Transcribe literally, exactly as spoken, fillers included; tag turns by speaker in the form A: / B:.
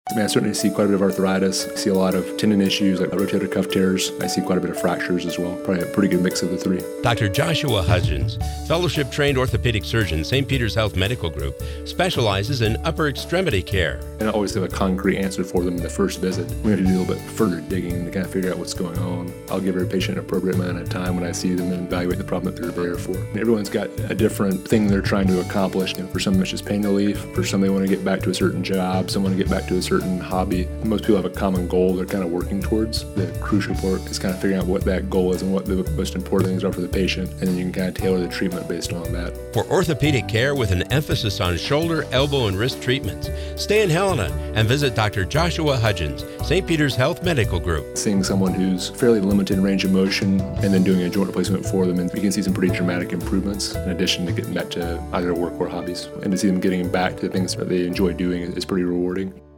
A: I mean, I certainly see quite a bit of arthritis. I see a lot of tendon issues like rotator cuff tears. I see quite a bit of fractures as well. Probably a pretty good mix of the three.
B: Doctor Joshua Hudgens, fellowship-trained orthopedic surgeon, Saint Peter's Health Medical Group, specializes in upper extremity care.
A: And I always have a concrete answer for them in the first visit. We have to do a little bit further digging to kind of figure out what's going on. I'll give every patient an appropriate amount of time when I see them and evaluate the problem that they're there for. And everyone's got a different thing they're trying to accomplish. You know, for some, it's just pain relief. For some, they want to get back to a certain job. Some want to get back to a certain hobby. Most people have a common goal they're kind of working towards. The crucial part is kind of figuring out what that goal is and what the most important things are for the patient, and then you can kind of tailor the treatment based on that.
B: For orthopedic care with an emphasis on shoulder, elbow, and wrist treatments, stay in Helena and visit Doctor Joshua Hudgens, Saint Peter's Health Medical Group.
A: Seeing someone who's fairly limited in range of motion and then doing a joint replacement for them, and you can see some pretty dramatic improvements in addition to getting back to either work or hobbies. And to see them getting back to the things that they enjoy doing is pretty rewarding.